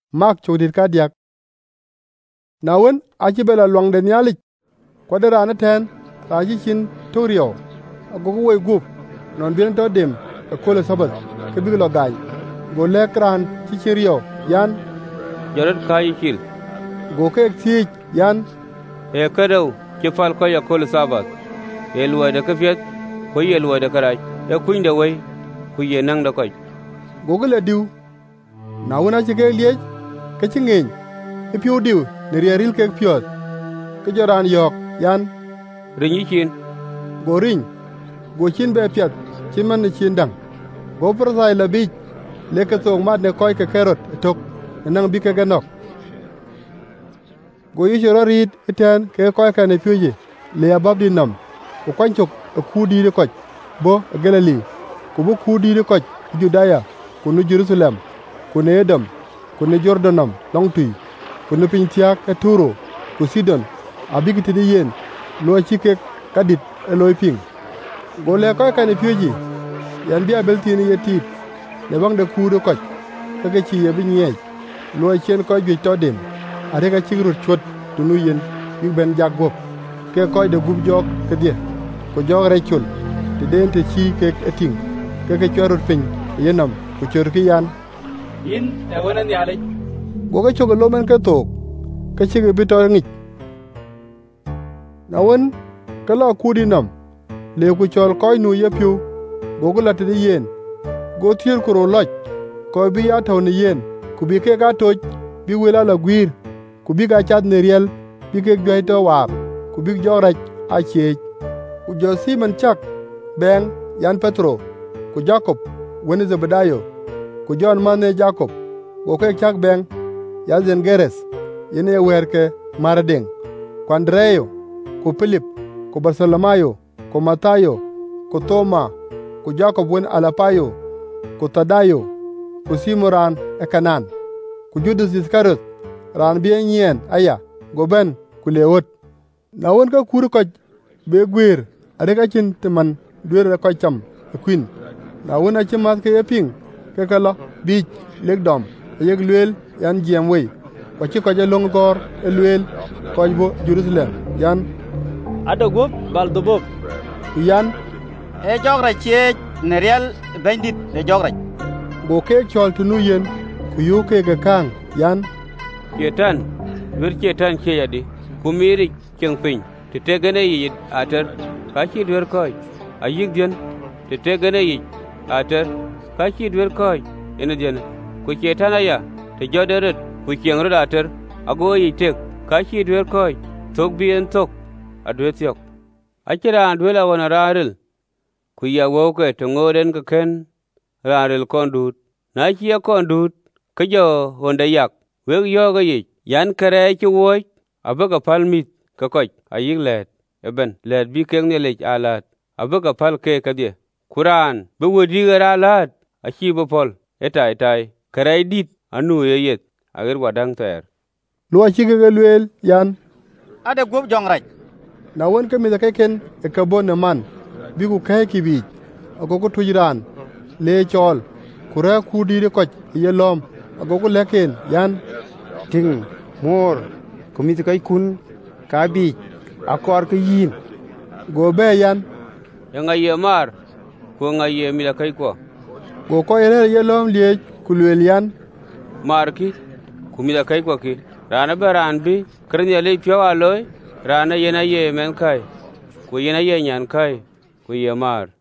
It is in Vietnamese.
Mark chodit kadiak. Nawen achi bela luang de nyalik. Kwa de rana ten raji chin torio. Agogo we gup non bien to dem e kole sabat ke big lo gai. Go lekran chi chirio yan Jorot kai chil. go ke ti yan E kado ke fal ko ya kol sabat. E luwa da kafiyat ko ye luwa da karai. E kuin da wai ku ye nang da kai. go le diu. Nawen achi ke liej ke chi ngeny. E piu diu ne rieril ke piot. Ke joran yok yan Rinyi chin. go ring. Go chin be piat chin man chin dang. Go persai la bi le ke tong mat ne koy ke kerot tok nang bi ke ganok. Go yishoro rit iten ke koy ka ne pyuje le abab di nam. Ko kwanchok e kudi de koch bo Galili. Ko bo kudi de koch Judaya ko no Jerusalem ko ne Edom ko ne Jordanam longtui ko ne pintiak e Turo ko Sidon abigiti de yen lo chike kadit e loy ping. Go le koy ka ne pyuje yan bi abelti ni yetit le bang de kudo koch ka ke chi ye bi nyej lo chen koy ju to dem are ka chigrut chot tunu yen bi ben jaggo ke koy de gub jok ke die ko jog re chul te den te chi ke eting ke chorut pin yenam ko chor ki yan yin te wonan ya le go ke chogo lo men ke tok ke chi bi to ngi na won ka la kudi nam le ku chol koy nu ye pyu go la te yen go tier ko loj ko bi ya taw ni yen ku bi ke ga toj bi wela la gwir ku bi ga chat ne riel bi ke gwe to war ku bi joraj a che ku jo Simon chak ben yan Petro ku Jacob woni Zebedayo ku John mane Jacob go ke chak ben ya zen Geres yene werke Maradeng ku Andreo ku Philip ku Bartholomayo ku Matayo ku Toma ku Jacob woni Alapayo ku Tadayo ku Simoran e Kanan ku Judas Iskariot ran bien yen aya go ben ku lewot. Na won ka kuru ko be gwir are ka chin teman duer ko cham e queen. Na won a chimat ke ping ke kala bi legdom yeg luel yan jiem we ko chi ko je long gor e luel ko bo Jerusalem yan adago baldobo yan e jogra che nerial bandit e jogra go ke chol tunu yen ku yu ke ga kang yan Chetan. Wir chetan che yadi. Kumiri cheng pin. Te tegane yi ater. Kachi dwer koy. Ayik dian. Te tegane yi ater. Kachi dwer koy. Ene dian. Ku chetan aya. Te joderet. Ku cheng rod ater. Ago yi tek. Kachi dwer koy. Tok bien tok. Adwe tiok. Achira andwela wana raril. Ku ya woke te ngoden ka ken. Raril kondut. Na chi ya kondut. Kajo honda yak. Weg yoga yi yan kare chi woi abaga palmit ka koch ayik let eben let bi keng ne lech alat abaga pal ke kadie Quran be wodi gara alat achi bo pol etai kare dit anu yet ager wadang ter lo chi ke luel yan ade gob jongraj na won ke mi da ken e ka bon man bi ku kai ki bi agogo tujiran le chol kura ku di de koch ye lom agogo leken yan ting mor komiti kai kun ka bi akor ke yin go be yan nga ye mar ko nga ye mi da kai ko go ko ye lom le ku luel yan mar ki ku mi da kai ko ki rana baran bi krnya le pyo aloy rana yena ye men kai ku yena ye nyan kai ku ye mar